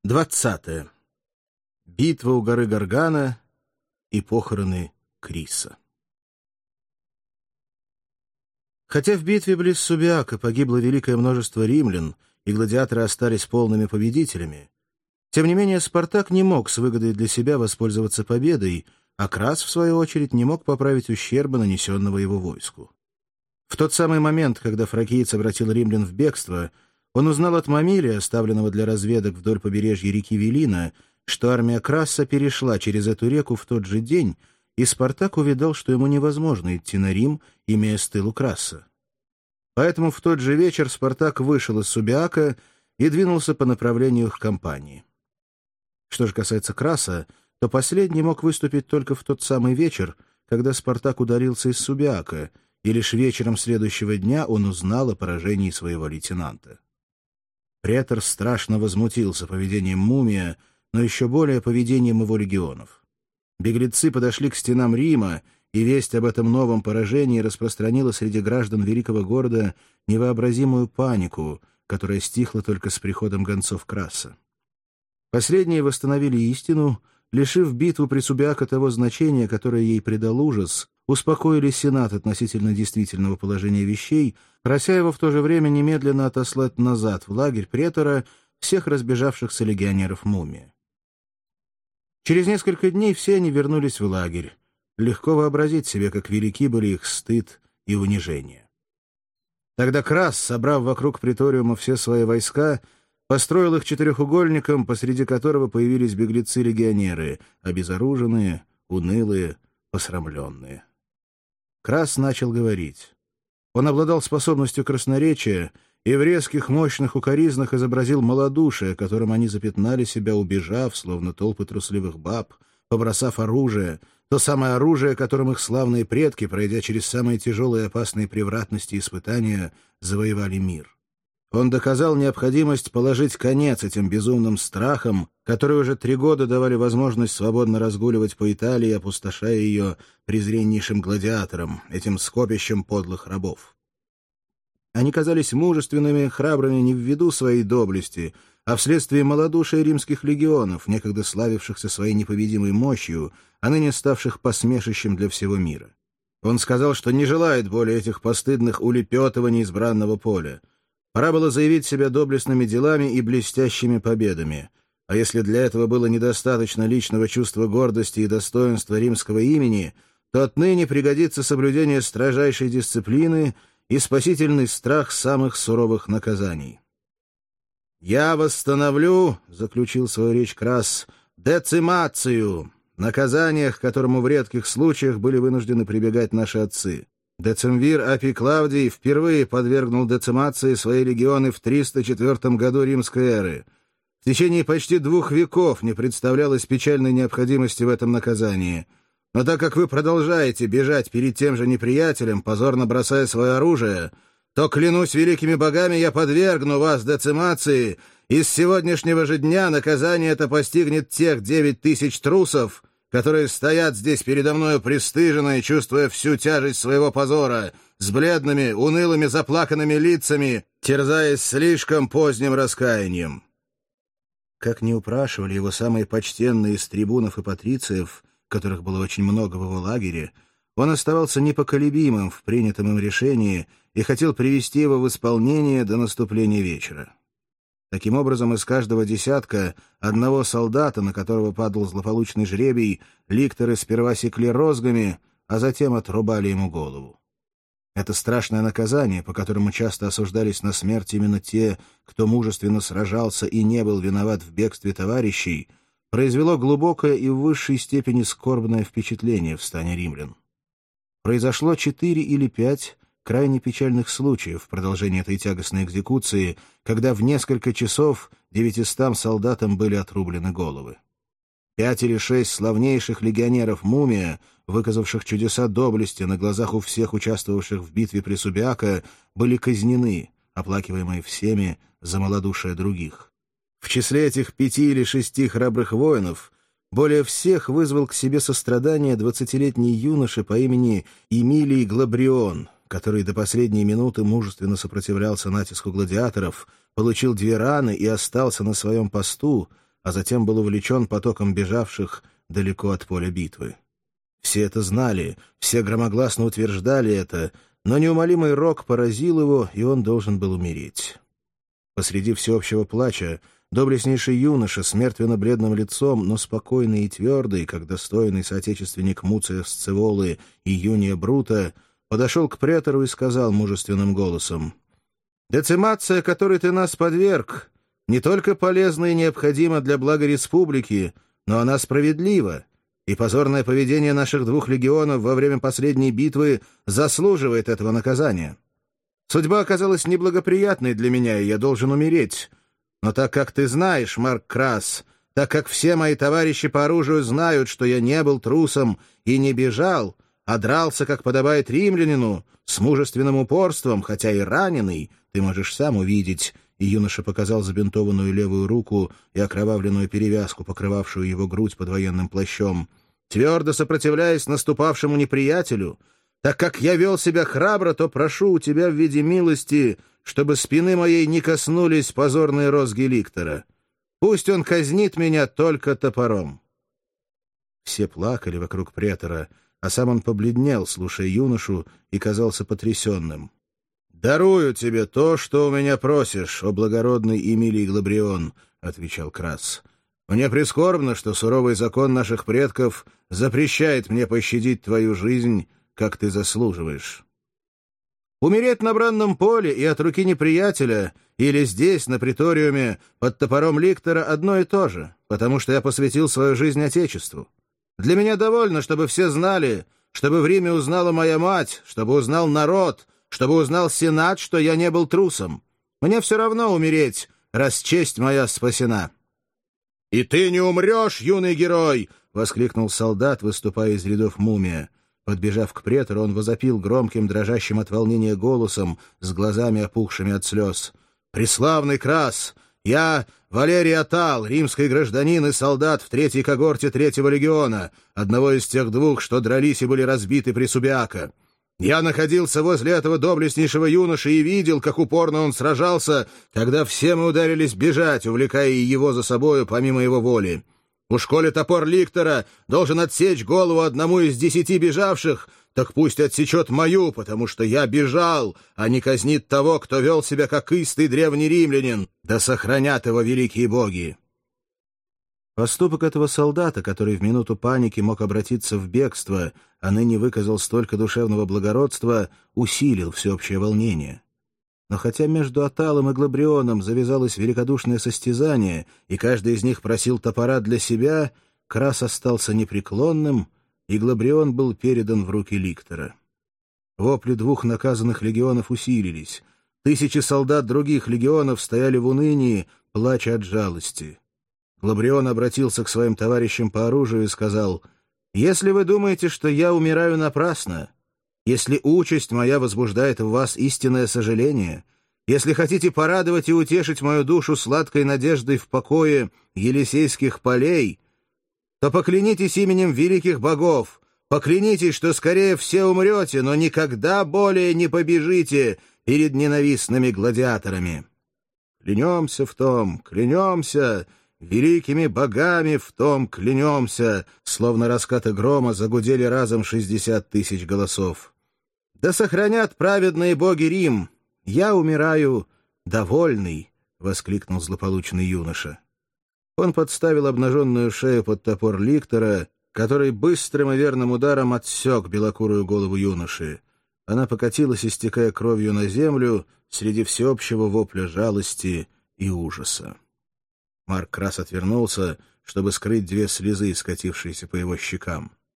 20. Битва у горы Гаргана и похороны Криса. Хотя в битве близ Субиака погибло великое множество римлян, и гладиаторы остались полными победителями, тем не менее Спартак не мог с выгодой для себя воспользоваться победой, а Крас, в свою очередь, не мог поправить ущерба, нанесенного его войску. В тот самый момент, когда фракиец обратил римлян в бегство, он узнал от Мамилия, оставленного для разведок вдоль побережья реки Велина, что армия Краса перешла через эту реку в тот же день, и Спартак увидал, что ему невозможно идти на Рим, имея с тылу Краса. Поэтому в тот же вечер Спартак вышел из Субиака и двинулся по направлению к кампании. Что же касается Краса, то последний мог выступить только в тот самый вечер, когда Спартак удалился из Субиака, и лишь вечером следующего дня он узнал о поражении своего лейтенанта. Претор страшно возмутился поведением Мумия, но еще более поведением его легионов. Беглецы подошли к стенам Рима, и весть об этом новом поражении распространила среди граждан великого города невообразимую панику, которая стихла только с приходом гонцов Краса. Последние восстановили истину, лишив битву при Субиака того значения, которое ей придал ужас, успокоили Сенат относительно действительного положения вещей, прося его в то же время немедленно отослать назад в лагерь претора всех разбежавшихся легионеров Мумия. Через несколько дней все они вернулись в лагерь. Легко вообразить себе, как велики были их стыд и унижение. Тогда Крас, собрав вокруг преториума все свои войска, построил их четырехугольником, посреди которого появились беглецы-легионеры, обезоруженные, унылые, посрамленные. Крас начал говорить. Он обладал способностью красноречия и в резких, мощных укоризнах изобразил малодушие, которым они запятнали себя, убежав, словно толпы трусливых баб, побросав оружие, то самое оружие, которым их славные предки, пройдя через самые тяжелые и опасные превратности и испытания, завоевали мир. Он доказал необходимость положить конец этим безумным страхам, которые уже 3 года давали возможность свободно разгуливать по Италии, опустошая ее презреннейшим гладиаторам, этим скопищем подлых рабов. Они казались мужественными, храбрыми не ввиду своей доблести, а вследствие малодушия римских легионов, некогда славившихся своей непобедимой мощью, а ныне ставших посмешищем для всего мира. Он сказал, что не желает более этих постыдных улепетываний из бранного поля. Пора было заявить себя доблестными делами и блестящими победами. А если для этого было недостаточно личного чувства гордости и достоинства римского имени, то отныне пригодится соблюдение строжайшей дисциплины и спасительный страх самых суровых наказаний. «Я восстановлю, — заключил свою речь Крас, — децимацию, наказание, к которому в редких случаях были вынуждены прибегать наши отцы. Децемвир Апий Клавдий впервые подвергнул децимации свои легионы в 304 году римской эры. В течение почти 2 веков не представлялось печальной необходимости в этом наказании. Но так как вы продолжаете бежать перед тем же неприятелем, позорно бросая свое оружие, то, клянусь великими богами, я подвергну вас децимации, и с сегодняшнего же дня наказание это постигнет тех 9000 трусов, которые стоят здесь передо мною пристыженные, чувствуя всю тяжесть своего позора, с бледными, унылыми, заплаканными лицами, терзаясь слишком поздним раскаянием». Как не упрашивали его самые почтенные из трибунов и патрициев, которых было очень много в его лагере, он оставался непоколебимым в принятом им решении и хотел привести его в исполнение до наступления вечера. Таким образом, из каждого десятка одного солдата, на которого падал злополучный жребий, ликторы сперва секли розгами, а затем отрубали ему голову. Это страшное наказание, по которому часто осуждались на смерть именно те, кто мужественно сражался и не был виноват в бегстве товарищей, произвело глубокое и в высшей степени скорбное впечатление в стане римлян. Произошло 4 или 5 крайне печальных случаев в продолжении этой тягостной экзекуции, когда в несколько часов 900 солдатам были отрублены головы. 5 или 6 славнейших легионеров Мумия, выказавших чудеса доблести на глазах у всех участвовавших в битве при Субиака, были казнены, оплакиваемые всеми за малодушие других. В числе этих 5 или 6 храбрых воинов более всех вызвал к себе сострадание 20-летний юноша по имени Эмилий Глабрион, который до последней минуты мужественно сопротивлялся натиску гладиаторов, получил 2 раны и остался на своем посту, а затем был увлечен потоком бежавших далеко от поля битвы. Все это знали, все громогласно утверждали это, но неумолимый рок поразил его, и он должен был умереть. Посреди всеобщего плача доблестнейший юноша с мертвенно-бледным лицом, но спокойный и твердый, как достойный соотечественник Муция Сцеволы и Юния Брута, подошел к претору и сказал мужественным голосом: «Децимация, которой ты нас подверг, не только полезна и необходима для блага республики, но она справедлива, и позорное поведение наших 2 легионов во время последней битвы заслуживает этого наказания. Судьба оказалась неблагоприятной для меня, и я должен умереть. Но так как ты знаешь, Марк Крас, так как все мои товарищи по оружию знают, что я не был трусом и не бежал, а дрался, как подобает римлянину, с мужественным упорством, хотя и раненый, ты можешь сам увидеть». И юноша показал забинтованную левую руку и окровавленную перевязку, покрывавшую его грудь под военным плащом. «Твердо сопротивляясь наступавшему неприятелю, так как я вел себя храбро, то прошу у тебя в виде милости, чтобы спины моей не коснулись позорные розги ликтора. Пусть он казнит меня только топором». Все плакали вокруг претора, а сам он побледнел, слушая юношу, и казался потрясенным. «Дарую тебе то, что у меня просишь, о благородный Эмилий Глабрион», — отвечал Крас. «Мне прискорбно, что суровый закон наших предков запрещает мне пощадить твою жизнь, как ты заслуживаешь. Умереть на бранном поле и от руки неприятеля или здесь, на приториуме, под топором ликтора одно и то же, потому что я посвятил свою жизнь Отечеству. Для меня довольно, чтобы все знали, чтобы в Риме узнала моя мать, чтобы узнал народ, чтобы узнал Сенат, что я не был трусом. Мне все равно умереть, раз честь моя спасена». «И ты не умрешь, юный герой!» — воскликнул солдат, выступая из рядов мумия. Подбежав к претору, он возопил громким, дрожащим от волнения голосом, с глазами опухшими от слез: «Преславный Крас! Я Валерий Атал, римский гражданин и солдат в 3-й когорте 3-го легиона, одного из тех 2, что дрались и были разбиты при Субиако. Я находился возле этого доблестнейшего юноши и видел, как упорно он сражался, когда все мы ударились бежать, увлекая его за собою помимо его воли. Уж коли топор ликтора должен отсечь голову одному из 10 бежавших, так пусть отсечет мою, потому что я бежал, а не казнит того, кто вел себя как истый древний римлянин, да сохранят его великие боги». Поступок этого солдата, который в минуту паники мог обратиться в бегство, а ныне выказал столько душевного благородства, усилил всеобщее волнение. Но хотя между Аталом и Глабрионом завязалось великодушное состязание, и каждый из них просил топора для себя, Крас остался непреклонным, и Глабрион был передан в руки ликтора. Вопли 2 наказанных легионов усилились. 1000 солдат других легионов стояли в унынии, плача от жалости. Глабрион обратился к своим товарищам по оружию и сказал: «Если вы думаете, что я умираю напрасно, если участь моя возбуждает в вас истинное сожаление, если хотите порадовать и утешить мою душу сладкой надеждой в покое Елисейских полей, то поклянитесь именем великих богов, поклянитесь, что скорее все умрете, но никогда более не побежите перед ненавистными гладиаторами. Клянемся в том, клянемся, великими богами в том клянемся», словно раскаты грома загудели разом 60 000 голосов. «Да сохранят праведные боги Рим! Я умираю довольный!» — воскликнул злополучный юноша. Он подставил обнаженную шею под топор ликтора, который быстрым и верным ударом отсек белокурую голову юноши. Она покатилась, истекая кровью на землю, среди всеобщего вопля жалости и ужаса. Марк Крас отвернулся, чтобы скрыть 2 слезы, скатившиеся по его щекам.